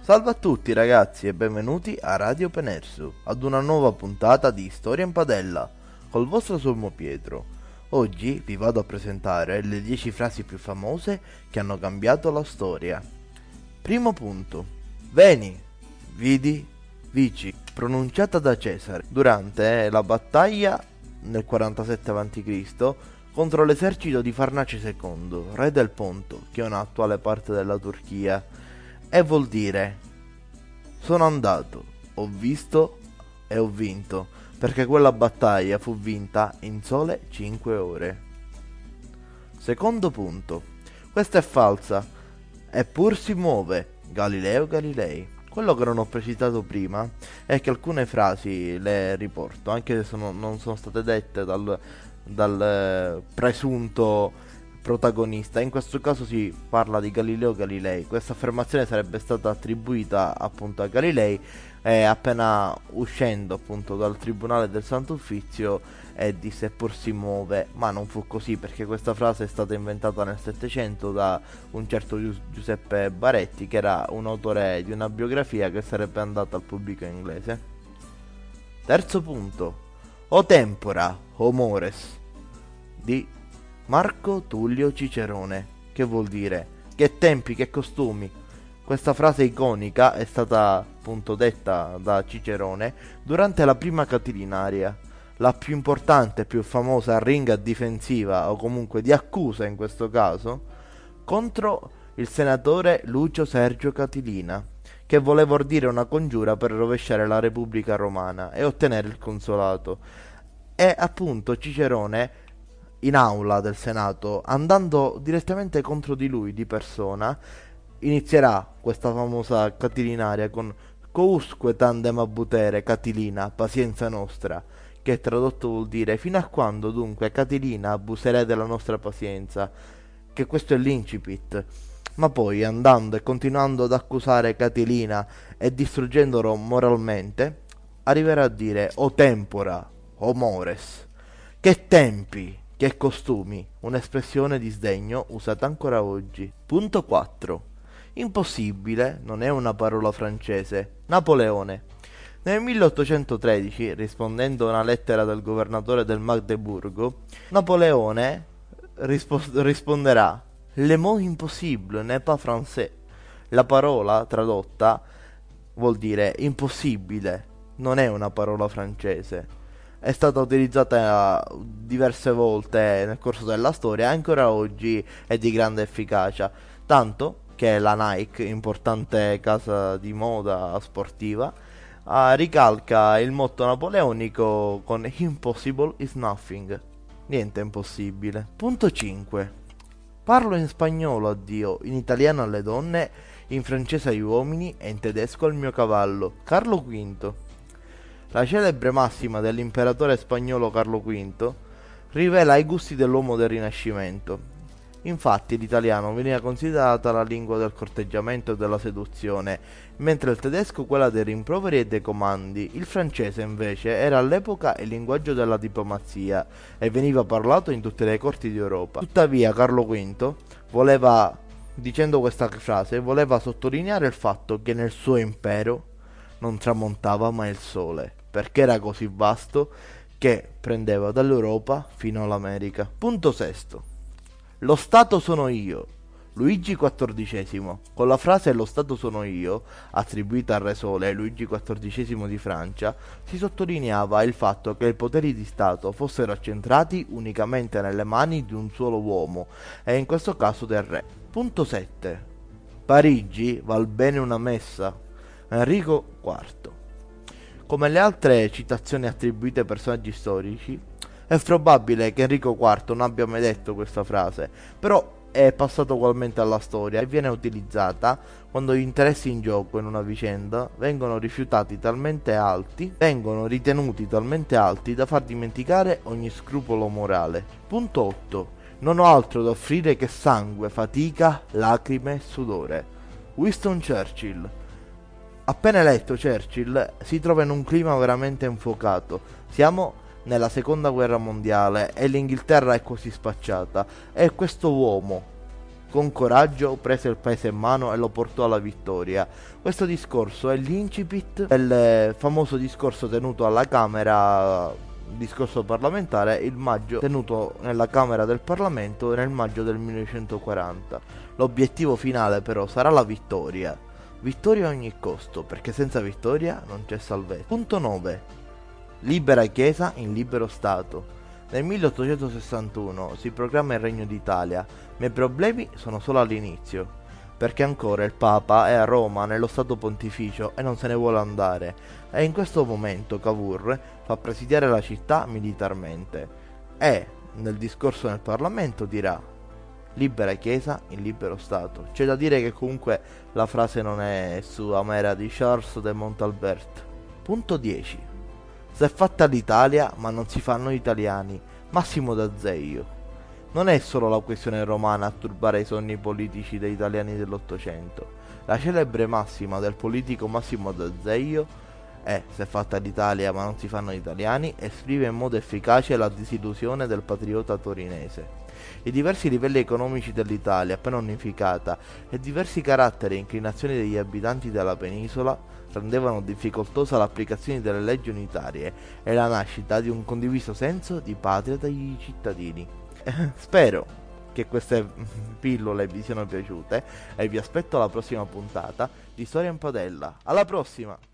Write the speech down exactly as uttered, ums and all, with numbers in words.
Salve a tutti ragazzi e benvenuti a Radio Penersu, ad una nuova puntata di Storia in Padella, col vostro Sommo Pietro. Oggi vi vado a presentare le dieci frasi più famose che hanno cambiato la storia. Primo punto. Veni, vidi, vici, pronunciata da Cesare durante la battaglia nel quarantasette avanti Cristo contro l'esercito di Farnace secondo, re del Ponto, che è un'attuale parte della Turchia. E vuol dire: sono andato, ho visto e ho vinto, perché quella battaglia fu vinta in sole cinque ore. Secondo punto. Questa è falsa. Eppur si muove Galileo Galilei. Quello che non ho precisato prima è che alcune frasi le riporto, anche se sono, non sono state dette dal, dal eh, presunto protagonista. In questo caso si parla di Galileo Galilei. Questa affermazione sarebbe stata attribuita appunto a Galilei e appena uscendo appunto dal tribunale del Santo Uffizio e disse eppur si muove, ma non fu così, perché questa frase è stata inventata nel Settecento da un certo Gius- Giuseppe Baretti, che era un autore di una biografia che sarebbe andata al pubblico inglese. Terzo punto. O tempora, o mores, di Marco Tullio Cicerone, che vuol dire che tempi, che costumi. Questa frase iconica è stata appunto detta da Cicerone durante la prima Catilinaria, la più importante e più famosa ringa difensiva, o comunque di accusa in questo caso, contro il senatore Lucio Sergio Catilina, che voleva ordire una congiura per rovesciare la Repubblica Romana e ottenere il consolato. E appunto Cicerone, in aula del Senato, andando direttamente contro di lui di persona, inizierà questa famosa Catilinaria con Cousque tandem abutere Catilina, pazienza nostra, che tradotto vuol dire fino a quando dunque Catilina abuserai della nostra pazienza, che questo è l'incipit. Ma poi, andando e continuando ad accusare Catilina e distruggendolo moralmente, arriverà a dire o tempora, o mores. Che tempi, che costumi, un'espressione di sdegno usata ancora oggi. Punto quattro. Impossibile non è una parola francese. Napoleone. Nel milleottocentotredici, rispondendo a una lettera del governatore del Magdeburgo, Napoleone rispo- risponderà Le mot impossible n'est pas français. La parola tradotta vuol dire impossibile, non è una parola francese. È stata utilizzata diverse volte nel corso della storia e ancora oggi è di grande efficacia, tanto che la Nike, importante casa di moda sportiva, uh, ricalca il motto napoleonico con Impossible is nothing. Niente è impossibile. Punto cinque. Parlo in spagnolo a Dio, in italiano alle donne, in francese agli uomini e in tedesco al mio cavallo. Carlo V. La celebre massima dell'imperatore spagnolo Carlo V rivela i gusti dell'uomo del Rinascimento. Infatti l'italiano veniva considerata la lingua del corteggiamento e della seduzione, mentre il tedesco quella dei rimproveri e dei comandi. Il francese invece era all'epoca il linguaggio della diplomazia e veniva parlato in tutte le corti d'Europa. Tuttavia Carlo V voleva, dicendo questa frase, voleva sottolineare il fatto che nel suo impero non tramontava mai il sole, perché era così vasto che prendeva dall'Europa fino all'America. Punto sesto. Lo Stato sono io. Luigi quattordicesimo. Con la frase lo Stato sono io, attribuita al Re Sole Luigi quattordicesimo di Francia, si sottolineava il fatto che i poteri di Stato fossero accentrati unicamente nelle mani di un solo uomo, e in questo caso del Re. Punto sette. Parigi val bene una messa. Enrico quarto. Come le altre citazioni attribuite ai personaggi storici, è probabile che Enrico quarto non abbia mai detto questa frase, però è passato ugualmente alla storia e viene utilizzata quando gli interessi in gioco in una vicenda vengono rifiutati talmente alti, vengono ritenuti talmente alti da far dimenticare ogni scrupolo morale. Punto otto. Non ho altro da offrire che sangue, fatica, lacrime e sudore. Winston Churchill. Appena eletto, Churchill si trova in un clima veramente infuocato. Siamo nella seconda guerra mondiale e l'Inghilterra è quasi spacciata, e questo uomo con coraggio prese il paese in mano e lo portò alla vittoria. Questo discorso è l'incipit del famoso discorso tenuto alla Camera, discorso parlamentare, il maggio, tenuto nella Camera del Parlamento nel maggio del millenovecentoquaranta. L'obiettivo finale però sarà la vittoria. Vittoria a ogni costo, perché senza vittoria non c'è salvezza. Punto nove. Libera Chiesa in libero Stato. Nel milleottocentosessantuno si proclama il Regno d'Italia, ma i problemi sono solo all'inizio, perché ancora il Papa è a Roma nello Stato Pontificio e non se ne vuole andare, e in questo momento Cavour fa presidiare la città militarmente e nel discorso nel Parlamento dirà libera Chiesa in libero Stato. C'è da dire che comunque la frase non è sua, ma era di Charles de Montalbert. Punto dieci. Si è fatta l'Italia, ma non si fanno italiani. Massimo d'Azeglio. Non è solo la questione romana a turbare i sogni politici degli italiani dell'Ottocento. La celebre massima del politico Massimo d'Azeglio è si è fatta l'Italia, ma non si fanno italiani, esprime in modo efficace la disillusione del patriota torinese. I diversi livelli economici dell'Italia appena unificata e diversi caratteri e inclinazioni degli abitanti della penisola rendevano difficoltosa l'applicazione delle leggi unitarie e la nascita di un condiviso senso di patria dagli cittadini. Spero che queste pillole vi siano piaciute e vi aspetto alla prossima puntata di Storia in Padella. Alla prossima!